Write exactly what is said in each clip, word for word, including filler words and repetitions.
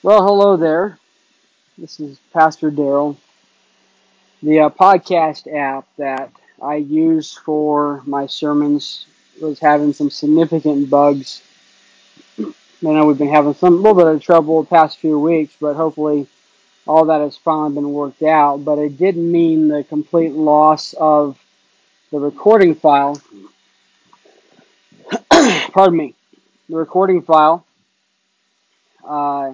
Well, hello there. This is Pastor Daryl. The uh, podcast app that I use for my sermons was having some significant bugs. I know we've been having some a little bit of trouble the past few weeks, but hopefully all that has finally been worked out. But it didn't mean the complete loss of the recording file. Pardon me. The recording file uh,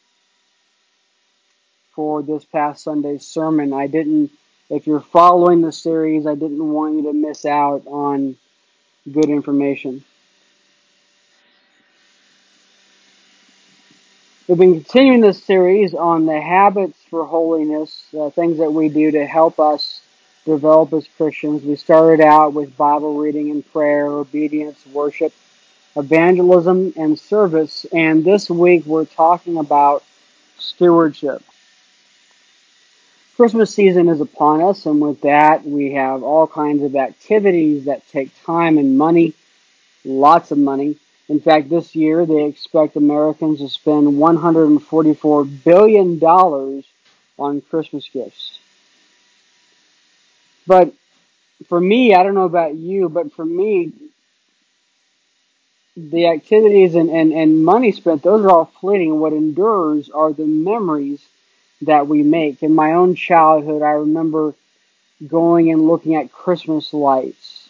for this past Sunday's sermon. I didn't. If you're following the series, I didn't want you to miss out on good information. We've been continuing this series on the habits for holiness, uh, things that we do to help us develop as Christians. We started out with Bible reading and prayer, obedience, worship, evangelism, and service. And this week we're talking about stewardship. Christmas season is upon us, and with that we have all kinds of activities that take time and money, lots of money. In fact, this year they expect Americans to spend one hundred forty-four billion dollars on Christmas gifts. But for me, I don't know about you, but for me, the activities and, and, and money spent, those are all fleeting. What endures are the memories that we make. In my own childhood, I remember going and looking at Christmas lights.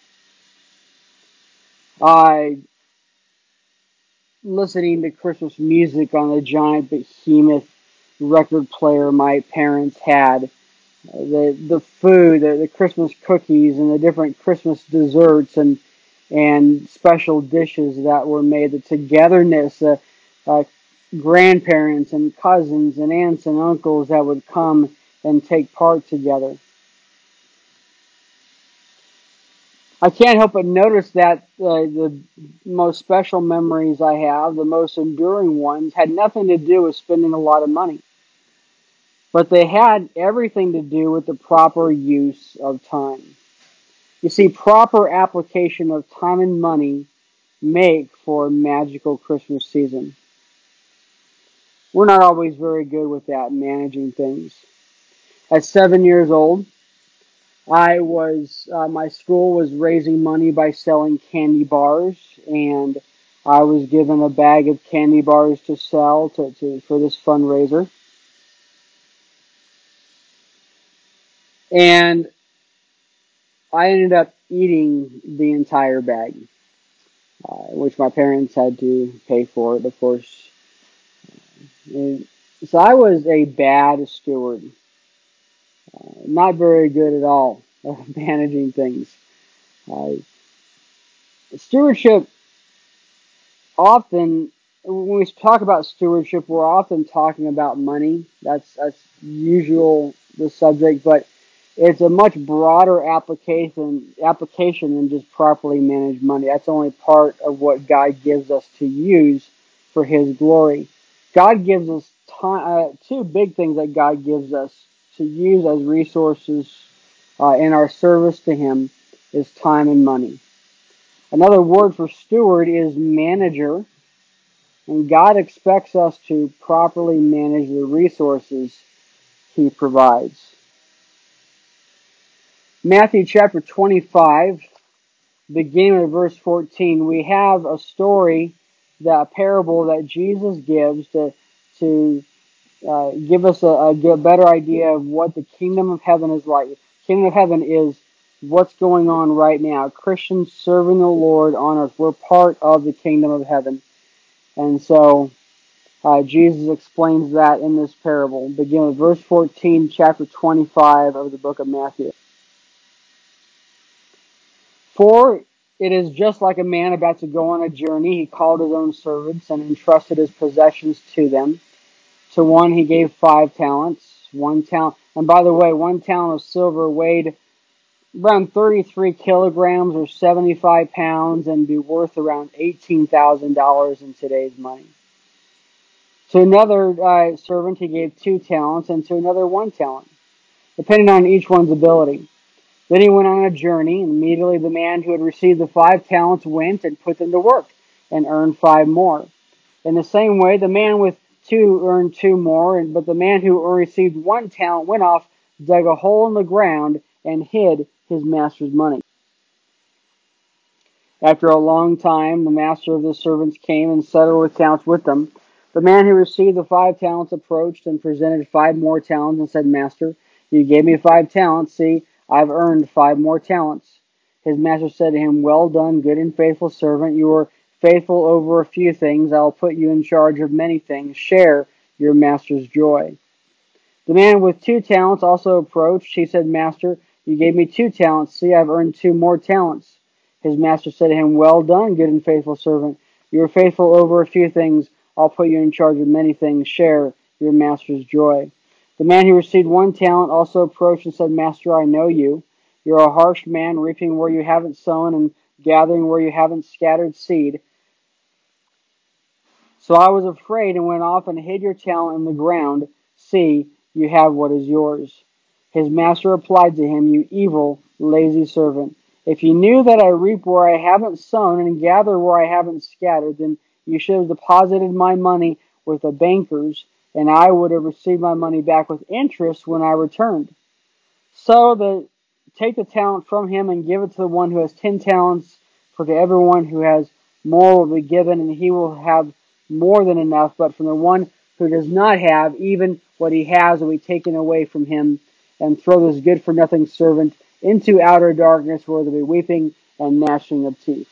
I listening to Christmas music on the giant behemoth record player my parents had. The the food, the, the Christmas cookies, and the different Christmas desserts and and special dishes that were made. The togetherness, uh, uh, grandparents and cousins and aunts and uncles that would come and take part together. I can't help but notice that uh, the most special memories I have, the most enduring ones, had nothing to do with spending a lot of money. But they had everything to do with the proper use of time. You see, proper application of time and money make for a magical Christmas season. We're not always very good with that, managing things. At seven years old, I was, uh, my school was raising money by selling candy bars, and I was given a bag of candy bars to sell to, to for this fundraiser. And I ended up eating the entire bag, uh, which my parents had to pay for it, of course. And so I was a bad steward, uh, not very good at all at managing things. Uh, Stewardship often, when we talk about stewardship, we're often talking about money. That's that's usual the subject, but it's a much broader application application than just properly managed money. That's only part of what God gives us to use for His glory. God gives us time, uh, two big things that God gives us to use as resources uh, in our service to Him is time and money. Another word for steward is manager, and God expects us to properly manage the resources He provides. Matthew chapter twenty-five, beginning with verse fourteen, we have a story, the parable that Jesus gives to, to uh, give us a, a better idea of what the kingdom of heaven is like. The kingdom of heaven is what's going on right now. Christians serving the Lord on earth. We're part of the kingdom of heaven. And so uh, Jesus explains that in this parable. Begin with verse fourteen, chapter twenty-five of the book of Matthew. For it is just like a man about to go on a journey. He called his own servants and entrusted his possessions to them. To one he gave five talents, one talent. And by the way, one talent of silver weighed around thirty-three kilograms or seventy-five pounds and be worth around eighteen thousand dollars in today's money. To another uh, servant he gave two talents, and to another one talent, depending on each one's ability. Then he went on a journey, and immediately the man who had received the five talents went and put them to work, and earned five more. In the same way, the man with two earned two more, and but the man who received one talent went off, dug a hole in the ground, and hid his master's money. After a long time, the master of the servants came and settled accounts with them. The man who received the five talents approached and presented five more talents and said, Master, you gave me five talents. See, I've earned five more talents. His master said to him, Well done, good and faithful servant. You were faithful over a few things. I'll put you in charge of many things. Share your master's joy. The man with two talents also approached. He said, Master, you gave me two talents. See, I've earned two more talents. His master said to him, Well done, good and faithful servant. You were faithful over a few things. I'll put you in charge of many things. Share your master's joy. The man who received one talent also approached and said, Master, I know you. You're a harsh man, reaping where you haven't sown and gathering where you haven't scattered seed. So I was afraid and went off and hid your talent in the ground. See, you have what is yours. His master replied to him, You evil, lazy servant. If you knew that I reap where I haven't sown and gather where I haven't scattered, then you should have deposited my money with the bankers, and I would have received my money back with interest when I returned. So the, take the talent from him and give it to the one who has ten talents, for to everyone who has more will be given, and he will have more than enough. But from the one who does not have, even what he has will be taken away from him. And throw this good-for-nothing servant into outer darkness, where there will be weeping and gnashing of teeth.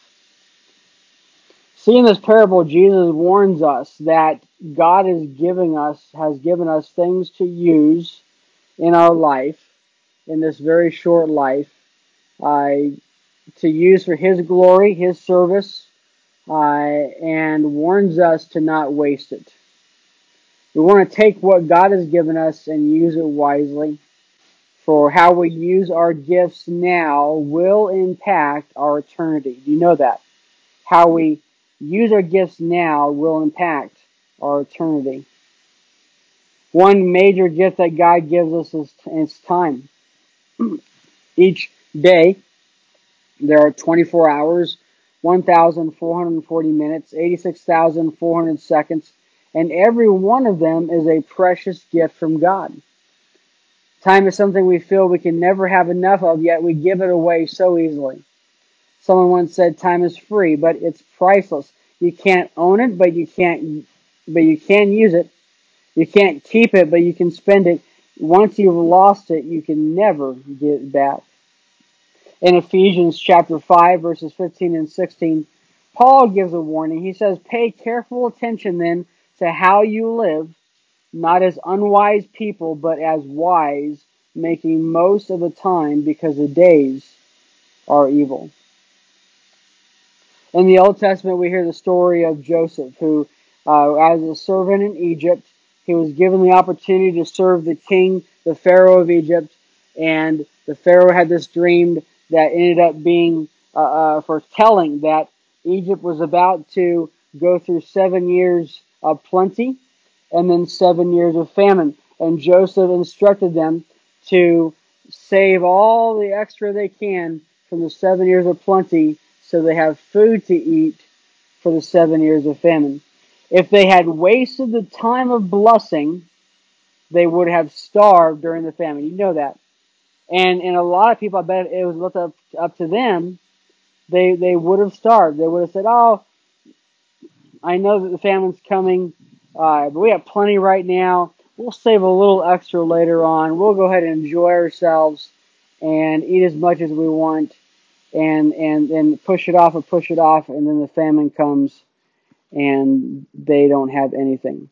See, in this parable, Jesus warns us that God is giving us, has given us things to use in our life, in this very short life, uh, to use for His glory, His service, uh, and warns us to not waste it. We want to take what God has given us and use it wisely, for how we use our gifts now will impact our eternity. Do you know that? How we use our gifts now will impact our eternity. One major gift that God gives us is, is time. Each day, there are twenty-four hours, one thousand four hundred forty minutes, eighty-six thousand four hundred seconds, and every one of them is a precious gift from God. Time is something we feel we can never have enough of, yet we give it away so easily. Someone once said time is free, but it's priceless. You can't own it, but you can't but you can use it. You can't keep it, but you can spend it. Once you've lost it, you can never get it back. In Ephesians chapter five, verses fifteen and sixteen, Paul gives a warning. He says, Pay careful attention then to how you live, not as unwise people, but as wise, making most of the time because the days are evil. In the Old Testament, we hear the story of Joseph, who, uh, as a servant in Egypt, he was given the opportunity to serve the king, the Pharaoh of Egypt, and the Pharaoh had this dream that ended up being uh, uh, foretelling that Egypt was about to go through seven years of plenty and then seven years of famine. And Joseph instructed them to save all the extra they can from the seven years of plenty so they have food to eat for the seven years of famine. If they had wasted the time of blessing, they would have starved during the famine. You know that. And and a lot of people, I bet it was left up, up to them, they, they would have starved. They would have said, oh, I know that the famine's coming, uh, but we have plenty right now. We'll save a little extra later on. We'll go ahead and enjoy ourselves and eat as much as we want and, and, and push it off and push it off, and then the famine comes and they don't have anything.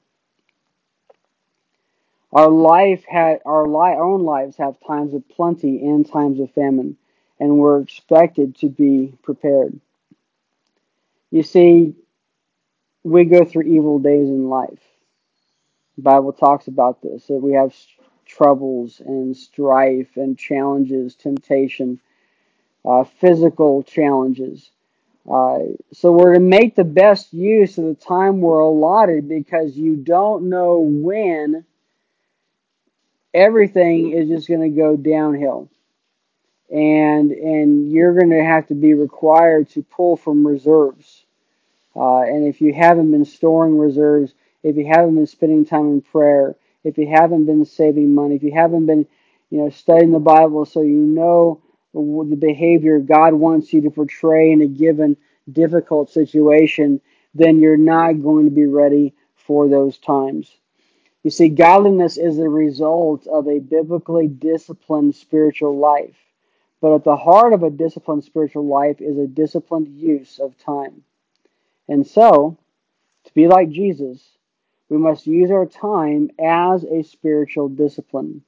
Our life had our, li- our own lives have times of plenty and times of famine, and we're expected to be prepared. You see, we go through evil days in life. The Bible talks about this, that we have troubles and strife and challenges, temptation, uh, physical challenges. Uh, so we're to make the best use of the time we're allotted, because you don't know when everything is just going to go downhill. And and you're going to have to be required to pull from reserves. Uh, and if you haven't been storing reserves, if you haven't been spending time in prayer, if you haven't been saving money, if you haven't been, you know, studying the Bible so you know the behavior God wants you to portray in a given difficult situation, then you're not going to be ready for those times. You see, godliness is the result of a biblically disciplined spiritual life. But at the heart of a disciplined spiritual life is a disciplined use of time. And so, to be like Jesus, we must use our time as a spiritual discipline.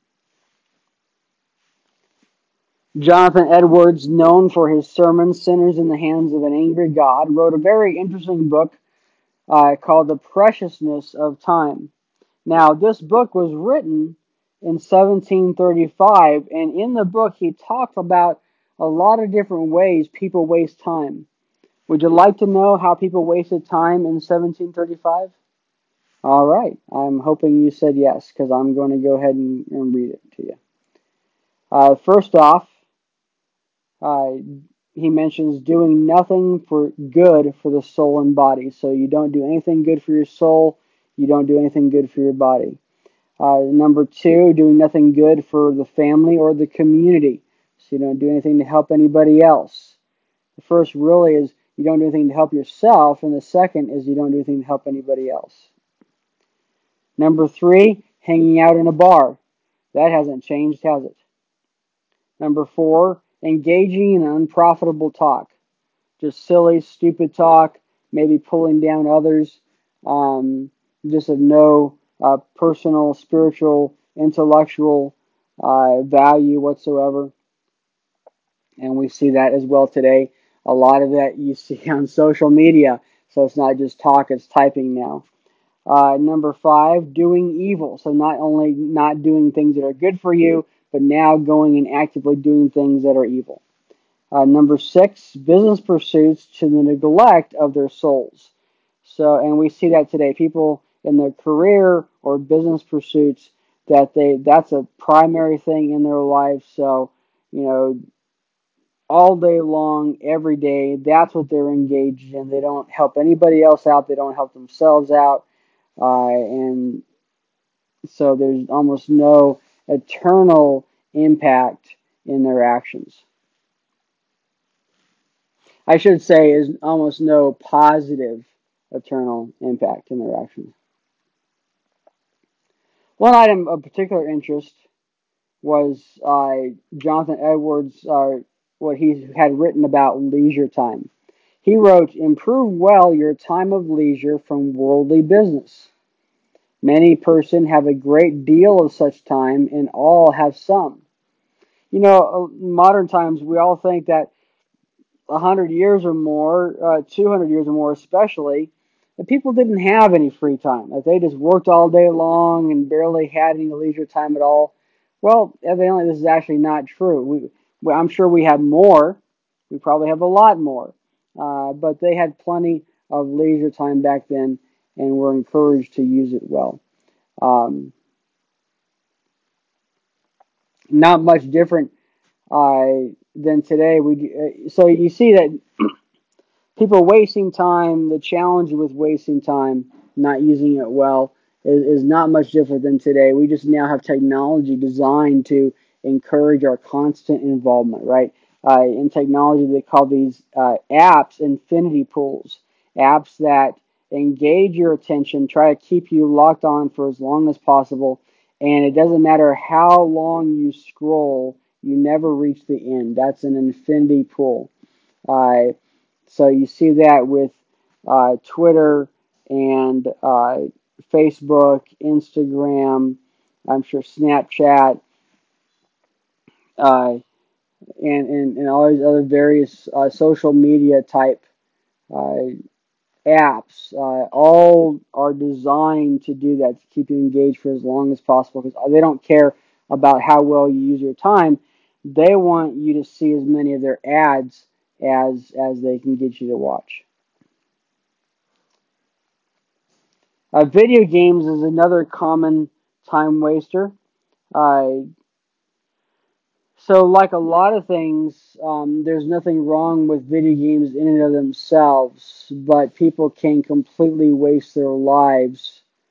Jonathan Edwards, known for his sermon, Sinners in the Hands of an Angry God, wrote a very interesting book uh, called The Preciousness of Time. Now, this book was written in seventeen thirty-five, and in the book he talks about a lot of different ways people waste time. Would you like to know how people wasted time in seventeen thirty-five? All right, I'm hoping you said yes, because I'm going to go ahead and, and read it to you. Uh, first off, uh, he mentions doing nothing for good for the soul and body. So you don't do anything good for your soul, you don't do anything good for your body. Uh, number two, doing nothing good for the family or the community. So you don't do anything to help anybody else. The first really is you don't do anything to help yourself, and the second is you don't do anything to help anybody else. Number three, hanging out in a bar. That hasn't changed, has it? Number four, engaging in unprofitable talk. Just silly, stupid talk, maybe pulling down others, um, just of no uh, personal, spiritual, intellectual uh, value whatsoever. And we see that as well today. A lot of that you see on social media. So it's not just talk, it's typing now. Uh, number five, doing evil. So not only not doing things that are good for you, but now going and actively doing things that are evil. Uh, number six, business pursuits to the neglect of their souls. So, and we see that today. People in their career or business pursuits, that they that's a primary thing in their life. So, you know, all day long, every day, that's what they're engaged in. They don't help anybody else out. They don't help themselves out. Uh, and so there's almost no eternal impact in their actions. I should say is almost no positive eternal impact in their actions. One item of particular interest was uh, Jonathan Edwards, uh, what he had written about leisure time. He wrote, "Improve well your time of leisure from worldly business. Many persons have a great deal of such time, and all have some." You know, in modern times, we all think that a hundred years or more, uh, two hundred years or more especially, that people didn't have any free time. That they just worked all day long and barely had any leisure time at all. Well, evidently this is actually not true. We, well, I'm sure we have more. We probably have a lot more. Uh, but they had plenty of leisure time back then and were encouraged to use it well. Um, Not much different uh, than today. We uh, so you see that people wasting time, the challenge with wasting time, not using it well, is, is not much different than today. We just now have technology designed to encourage our constant involvement, right? Uh, in technology, they call these uh, apps infinity pools, apps that engage your attention, try to keep you locked on for as long as possible, and it doesn't matter how long you scroll, you never reach the end. That's an infinity pool. Uh, so you see that with uh, Twitter and uh, Facebook, Instagram, I'm sure Snapchat, uh, and, and, and all these other various uh, social media type uh, apps. Uh, all are designed to do that, to keep you engaged for as long as possible, because they don't care about how well you use your time. They want you to see as many of their ads as as they can get you to watch. Uh, video games is another common time waster. Uh, so, like a lot of things, um, there's nothing wrong with video games in and of themselves, but people can completely waste their lives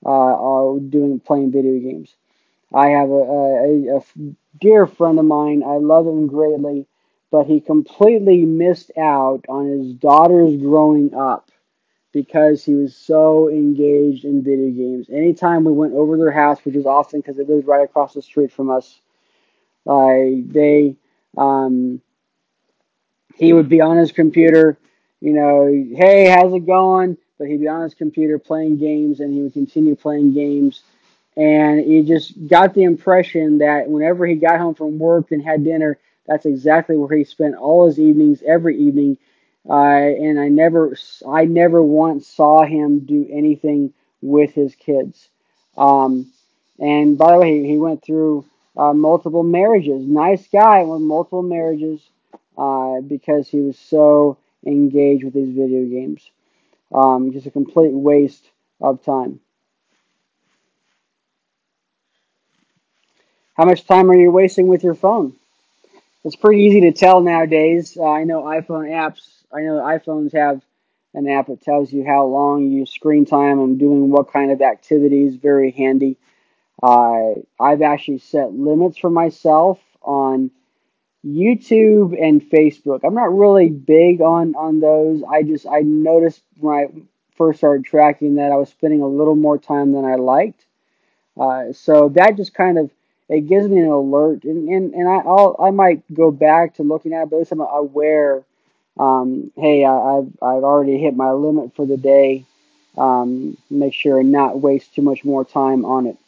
uh, uh, doing playing video games. I have a, a, a dear friend of mine. I love him greatly, but he completely missed out on his daughters growing up because he was so engaged in video games. Anytime we went over their house, which is often because it lived right across the street from us, uh, they um, he would be on his computer, you know, hey, how's it going? But he'd be on his computer playing games, and he would continue playing games. And you just got the impression that whenever he got home from work and had dinner, that's exactly where he spent all his evenings, every evening. Uh, and I never, I never once saw him do anything with his kids. Um, and by the way, he, he went through uh, multiple marriages. Nice guy with multiple marriages uh, because he was so engaged with these video games. Um, just a complete waste of time. How much time are you wasting with your phone? It's pretty easy to tell nowadays. Uh, I know iPhone apps, I know iPhones have an app that tells you how long you screen time and doing what kind of activities. Very handy. Uh, I've actually set limits for myself on YouTube and Facebook. I'm not really big on on those. I just I noticed when I first started tracking that I was spending a little more time than I liked. Uh, so that just kind of it gives me an alert, and and, and I I'll, I might go back to looking at it, but at least I'm aware. Um, hey, I, I've I've already hit my limit for the day. Um, make sure and not waste too much more time on it.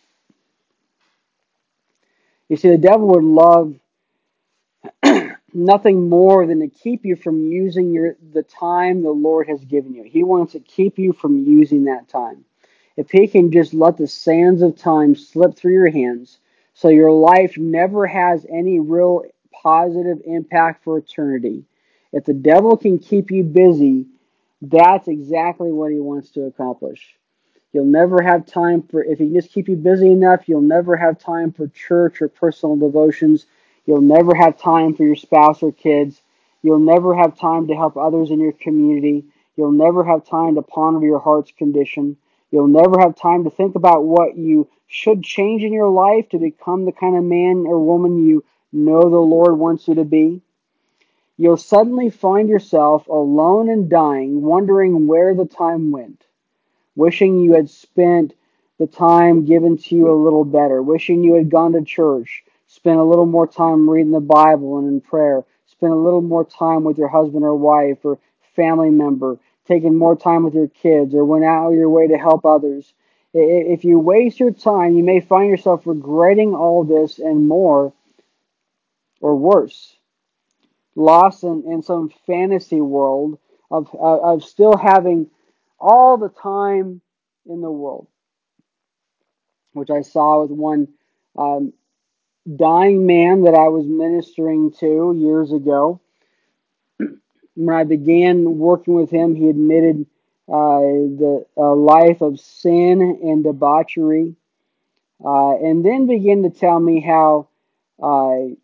You see, the devil would love nothing more than to keep you from using your the time the Lord has given you. He wants to keep you from using that time. If he can just let the sands of time slip through your hands so your life never has any real positive impact for eternity. If the devil can keep you busy, that's exactly what he wants to accomplish. You'll never have time for, if he can just keep you busy enough, you'll never have time for church or personal devotions. You'll never have time for your spouse or kids. You'll never have time to help others in your community. You'll never have time to ponder your heart's condition. You'll never have time to think about what you should change in your life to become the kind of man or woman you know the Lord wants you to be. You'll suddenly find yourself alone and dying, wondering where the time went, wishing you had spent the time given to you a little better, wishing you had gone to church, spent a little more time reading the Bible and in prayer, spent a little more time with your husband or wife or family member, taking more time with your kids, or went out of your way to help others. If you waste your time, you may find yourself regretting all this and more, or worse, lost in, in some fantasy world of, of, of still having all the time in the world, which I saw with one um, dying man that I was ministering to years ago. When I began working with him, he admitted uh, the uh, life of sin and debauchery, uh, and then began to tell me how uh,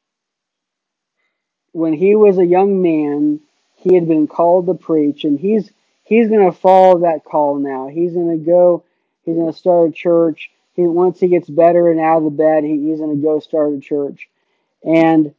when he was a young man, he had been called to preach, and he's he's going to follow that call now. He's going to go. He's going to start a church. He once he gets better and out of the bed, he, he's going to go start a church. And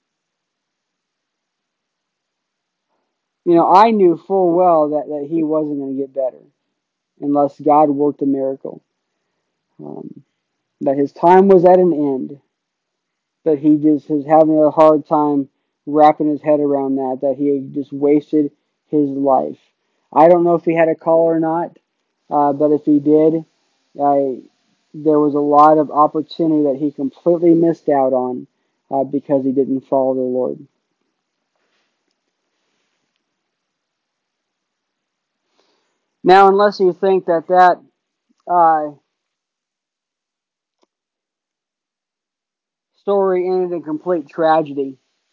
you know, I knew full well that that he wasn't going to get better unless God worked a miracle. Um, that his time was at an end. But he just was having a hard time wrapping his head around that, that he had just wasted his life. I don't know if he had a call or not, uh, but if he did, I, there was a lot of opportunity that he completely missed out on uh, because he didn't follow the Lord. Now, unless you think that that uh, story ended in complete tragedy,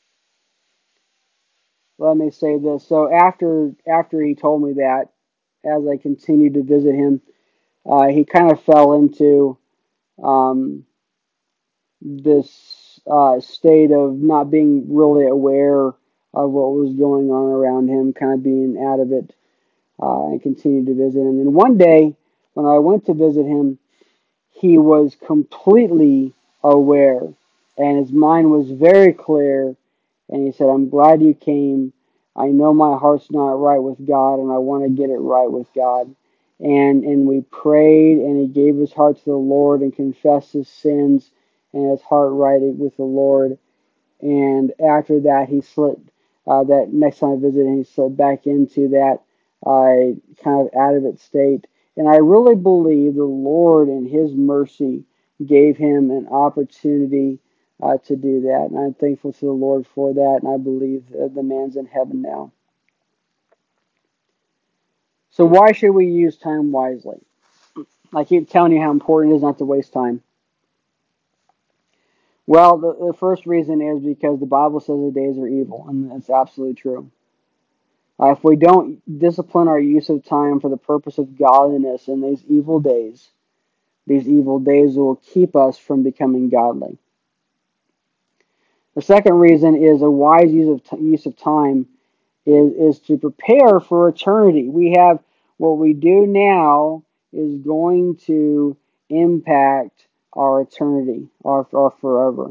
let me say this. So after after he told me that, as I continued to visit him, uh, he kind of fell into um, this uh, state of not being really aware of what was going on around him, kind of being out of it, uh, and continued to visit him. And one day, when I went to visit him, he was completely aware, and his mind was very clear. And he said, "I'm glad you came. I know my heart's not right with God, and I want to get it right with God." And and we prayed, and he gave his heart to the Lord and confessed his sins and his heart right with the Lord. And after that, he slipped. Uh, that next time I visited him, he slipped back into that uh, kind of out of it state. And I really believe the Lord, in His mercy, gave him an opportunity uh, to do that. And I'm thankful to the Lord for that. And I believe uh, the man's in heaven now. So why should we use time wisely? I keep telling you how important it is not to waste time. Well, the, the first reason is because the Bible says the days are evil, and that's absolutely true. Uh, if we don't discipline our use of time for the purpose of godliness in these evil days, these evil days will keep us from becoming godly. The second reason is a wise use of t- use of time is, is to prepare for eternity. We have what we do now is going to impact our eternity, our, our forever.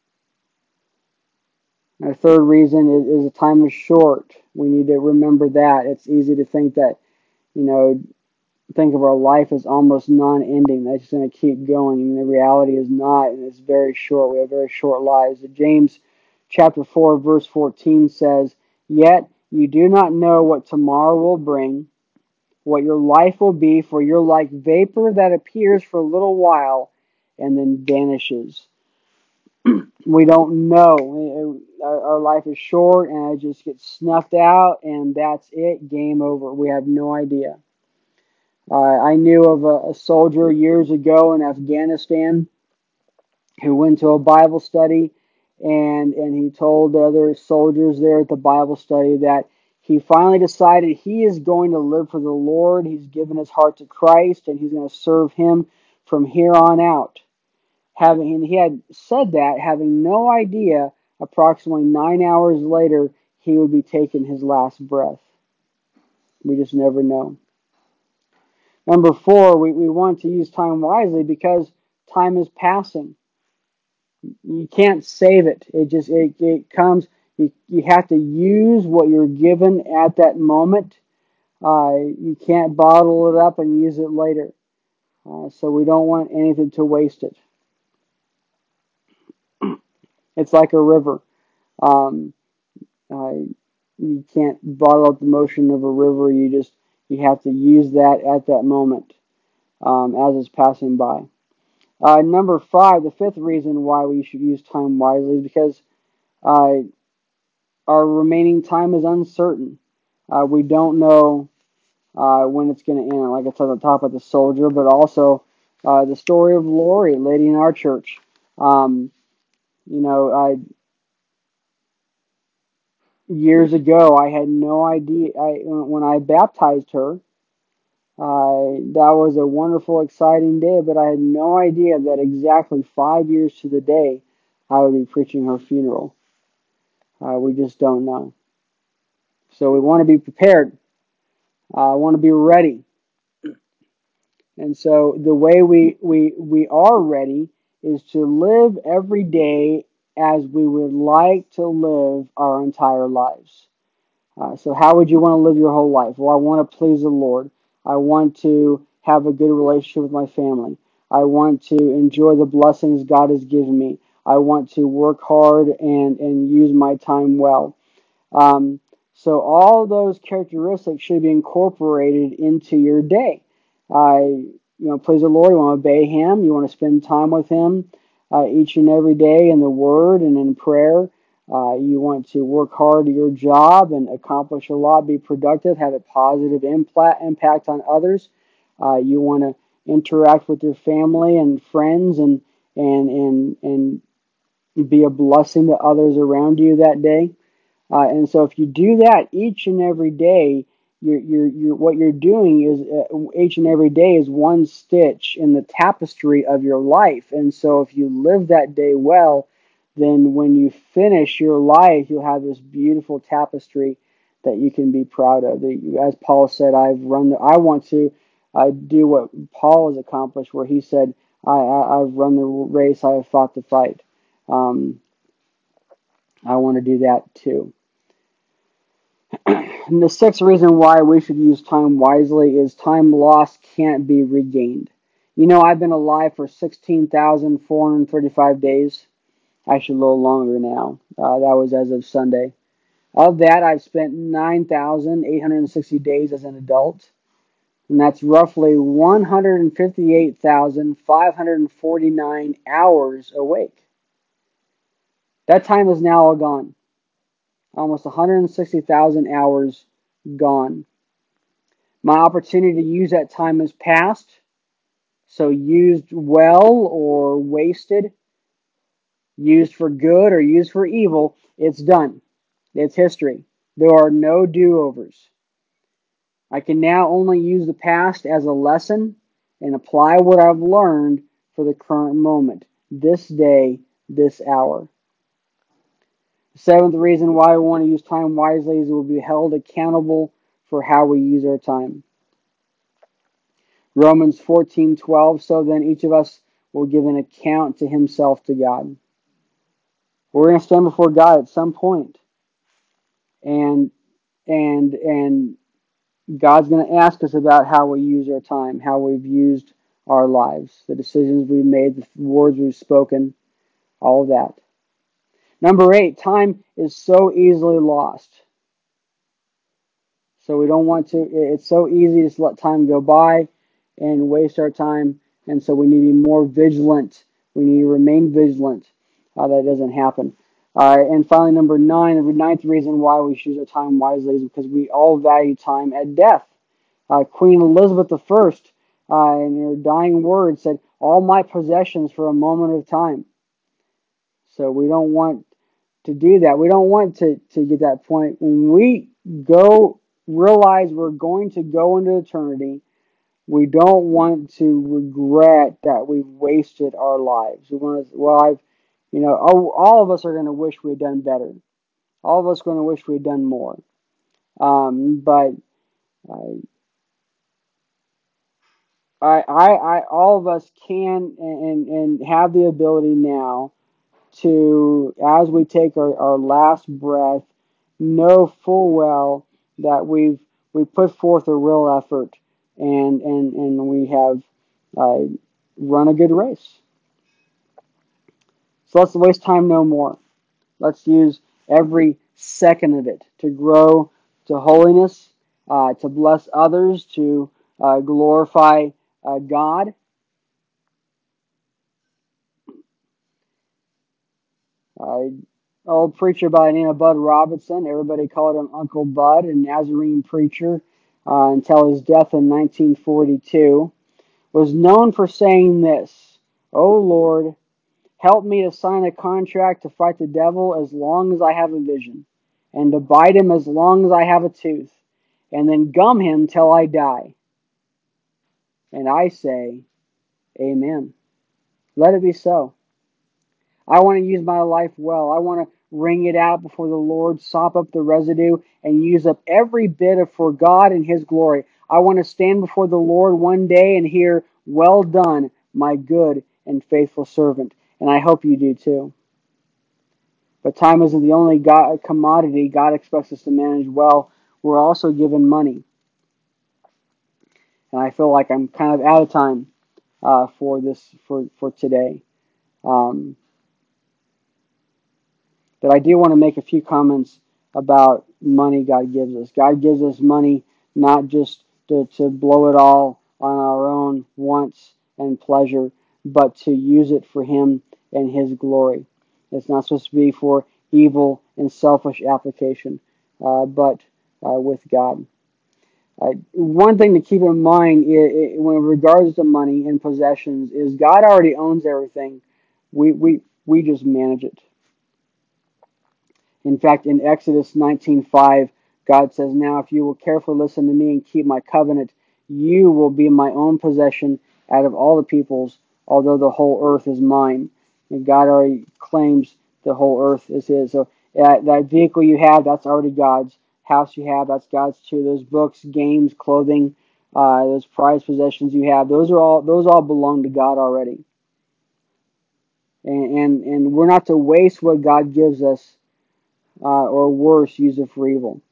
And the third reason is, is the time is short. We need to remember that. It's easy to think that, you know, think of our life as almost non-ending. That's just going to keep going. And the reality is not, and it's very short. We have very short lives. James chapter four, verse fourteen says, "Yet you do not know what tomorrow will bring, what your life will be, for you're like vapor that appears for a little while and then vanishes." We don't know. Our, our life is short, and it just gets snuffed out, and that's it. Game over. We have no idea. Uh, I knew of a, a soldier years ago in Afghanistan who went to a Bible study, and and he told the other soldiers there at the Bible study that he finally decided he is going to live for the Lord. He's given his heart to Christ, and he's going to serve Him from here on out. Having and he had said that, having no idea, approximately nine hours later, he would be taking his last breath. We just never know. Number four, we, we want to use time wisely because time is passing. You can't save it. It just it, it comes. You, you have to use what you're given at that moment. Uh, you can't bottle it up and use it later. Uh, so we don't want anything to waste it. It's like a river. Um, uh, you can't bottle up the motion of a river. You just you have to use that at that moment um, as it's passing by. Uh, number five, the fifth reason why we should use time wisely is because uh, our remaining time is uncertain. Uh, we don't know uh, when it's going to end. Like I said at the top of the soldier, but also uh, the story of Lori, a lady in our church. Um, you know, I, years ago, I had no idea. I when I baptized her, uh, that was a wonderful, exciting day. But I had no idea that exactly five years to the day, I would be preaching her funeral. Uh, we just don't know. So we want to be prepared. I uh, want to be ready. And so the way we, we, we are ready is to live every day as we would like to live our entire lives. Uh, so how would you want to live your whole life? Well, I want to please the Lord. I want to have a good relationship with my family. I want to enjoy the blessings God has given me. I want to work hard and, and use my time well. Um, so all those characteristics should be incorporated into your day. I, you know, please the Lord. You want to obey Him. You want to spend time with Him uh, each and every day in the Word and in prayer. Uh, you want to work hard at your job and accomplish a lot, be productive, have a positive impla- impact on others. Uh, you want to interact with your family and friends and and and and be a blessing to others around you that day. Uh, and so if you do that each and every day, you're, you're, you're, what you're doing is uh, each and every day is one stitch in the tapestry of your life. And so if you live that day well, then when you finish your life, you'll have this beautiful tapestry that you can be proud of. As Paul said, I've run the, I want to I do what Paul has accomplished, where he said, I, I, I've run the race, I have fought the fight. Um, I want to do that too. And the sixth reason why we should use time wisely is time lost can't be regained. You know, I've been alive for sixteen thousand four hundred thirty-five days. Actually, a little longer now. Uh, that was as of Sunday. Of that, I've spent nine thousand eight hundred sixty days as an adult. And that's roughly one hundred fifty-eight thousand five hundred forty-nine hours awake. That time is now all gone. Almost one hundred sixty thousand hours gone. My opportunity to use that time is past, so used well or wasted, used for good or used for evil, it's done. It's history. There are no do-overs. I can now only use the past as a lesson and apply what I've learned for the current moment, this day, this hour. The seventh reason why we want to use time wisely is we'll be held accountable for how we use our time. Romans fourteen twelve, so then each of us will give an account to himself to God. We're going to stand before God at some point, and and and God's going to ask us about how we use our time, how we've used our lives, the decisions we've made, the words we've spoken, all of that. Number eight, time is so easily lost. So we don't want to, it's so easy to just let time go by and waste our time. And so we need to be more vigilant. We need to remain vigilant. Uh, that doesn't happen. Uh, and finally, number nine, the ninth reason why we choose our time wisely is because we all value time at death. Uh, Queen Elizabeth the First, uh, in her dying words, said, all my possessions for a moment of time. So we don't want to do that. We don't want to, to get that point. When we go realize we're going to go into eternity, we don't want to regret that we've wasted our lives. We want to, well, I've, you know, all, all of us are going to wish we had done better. All of us are going to wish we had done more. Um, but uh, I, I, I, all of us can and, and have the ability now to, as we take our, our last breath, know full well that we've we put forth a real effort and and and we have uh, run a good race. So let's waste time no more. Let's use every second of it to grow to holiness, uh, to bless others, to uh, glorify uh, God. Uh, Old preacher by the name of Bud Robinson. Everybody called him Uncle Bud, a Nazarene preacher uh, until his death in nineteen forty-two. Was known for saying this, "Oh Lord, help me to sign a contract to fight the devil as long as I have a vision, and to bite him as long as I have a tooth, and then gum him till I die." And I say, Amen. Let it be so. I want to use my life well. I want to wring it out before the Lord, sop up the residue, and use up every bit of for God and His glory. I want to stand before the Lord one day and hear, well done, my good and faithful servant. And I hope you do too. But time isn't the only God, commodity God expects us to manage well. We're also given money. And I feel like I'm kind of out of time uh, for this for, for today. Um, But I do want to make a few comments about money God gives us. God gives us money not just to, to blow it all on our own wants and pleasure, but to use it for Him and His glory. It's not supposed to be for evil and selfish application, uh, but uh, with God. Uh, one thing to keep in mind is, when it regards to money and possessions is God already owns everything. We we we just manage it. In fact, in Exodus nineteen five, God says, now if you will carefully listen to me and keep my covenant, you will be my own possession out of all the peoples, although the whole earth is mine. And God already claims the whole earth is His. So uh, that vehicle you have, that's already God's. House you have, that's God's too. Those books, games, clothing, uh, those prized possessions you have, those are all those all belong to God already. And and, and we're not to waste what God gives us, uh, or worse, use it for evil.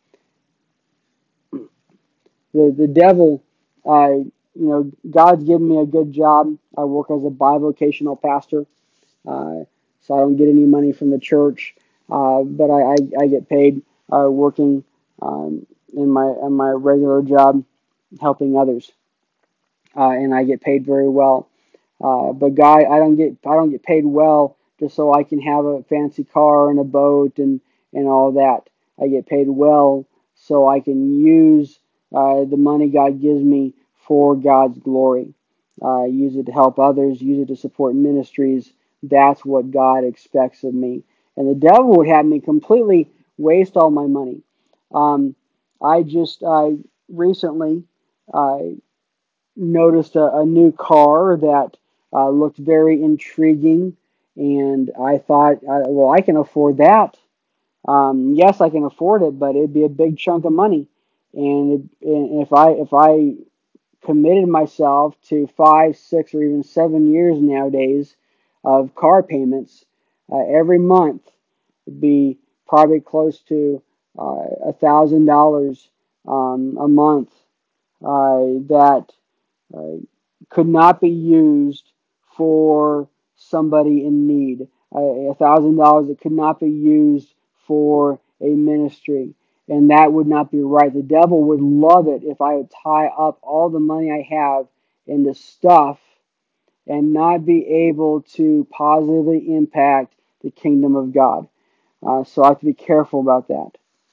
The the devil, uh, you know, God's given me a good job. I work as a bivocational pastor, uh, so I don't get any money from the church, uh, but I, I, I get paid uh, working um, in my in my regular job, helping others, uh, and I get paid very well. Uh, but God, I don't get I don't get paid well just so I can have a fancy car and a boat and and all that. I get paid well so I can use uh, the money God gives me for God's glory. Uh, use it to help others. Use it to support ministries. That's what God expects of me. And the devil would have me completely waste all my money. Um, I just I recently uh, noticed a, a new car that uh, looked very intriguing, and I thought, uh, well, I can afford that. Um, yes, I can afford it, but it'd be a big chunk of money, and, it, and if I if I committed myself to five, six, or even seven years nowadays of car payments uh, every month, it'd be probably close to uh, a thousand dollars um, a month uh, that uh, could not be used for somebody in need. A thousand dollars that could not be used for a ministry, and that would not be right. The devil would love it if I would tie up all the money I have into stuff and not be able to positively impact the kingdom of God. Uh, so I have to be careful about that.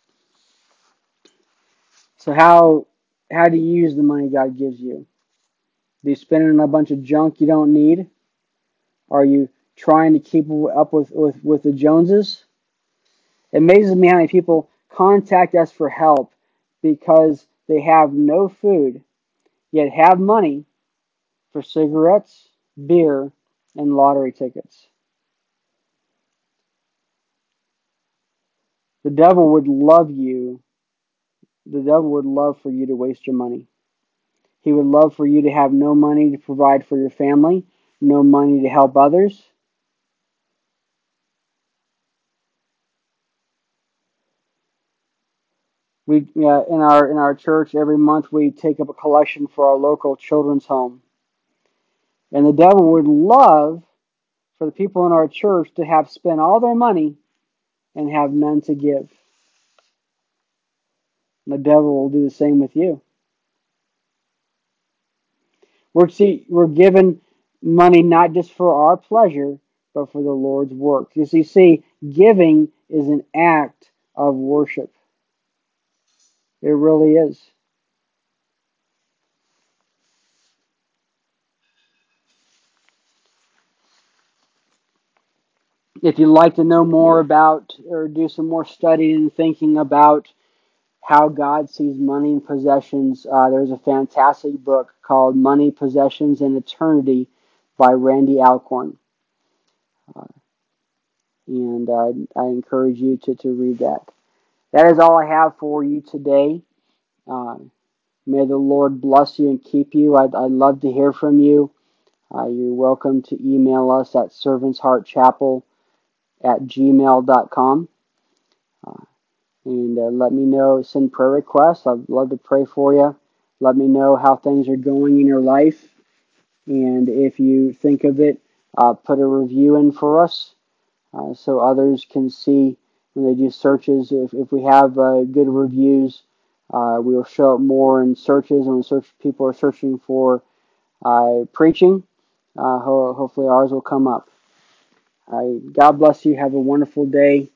So how how do you use the money God gives you? Do you spend it on a bunch of junk you don't need? Are you trying to keep up with, with, with the Joneses? It amazes me how many people contact us for help because they have no food, yet have money for cigarettes, beer, and lottery tickets. The devil would love you. The devil would love for you to waste your money. He would love for you to have no money to provide for your family, no money to help others. We uh, in our in our church every month we take up a collection for our local children's home, and the devil would love for the people in our church to have spent all their money and have none to give. And the devil will do the same with you. We're see we're given money not just for our pleasure, but for the Lord's work. You see, see, giving is an act of worship. It really is. If you'd like to know more about or do some more studying and thinking about how God sees money and possessions, uh, there's a fantastic book called Money, Possessions, and Eternity by Randy Alcorn. Uh, and uh, I encourage you to, to read that. That is all I have for you today. Uh, may the Lord bless you and keep you. I'd, I'd love to hear from you. Uh, you're welcome to email us at servantsheartchapel at gmail dot com. Uh, and uh, let me know, send prayer requests. I'd love to pray for you. Let me know how things are going in your life. And if you think of it, uh, put a review in for us uh, so others can see when they do searches. If, if we have uh, good reviews, uh, we will show up more in searches. When search people are searching for uh, preaching, uh, ho- hopefully ours will come up. Uh, God bless you. Have a wonderful day.